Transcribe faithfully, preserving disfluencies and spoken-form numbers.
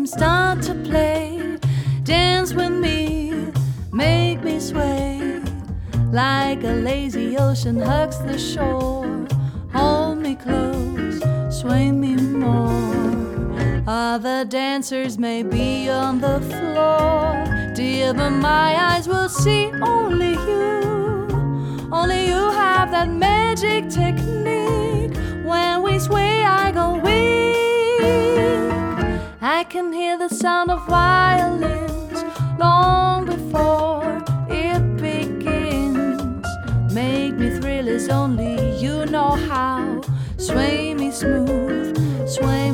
start to play. Dance with me, make me sway, like a lazy ocean hugs the shore. Hold me close, sway me more. Other dancers may be on the floor, dear, but my eyes will see only you. Only you have that magic technique. When we sway, I go weak. I can hear the sound of violins long before it begins. Make me thrill as only you know how. Sway me smooth, sway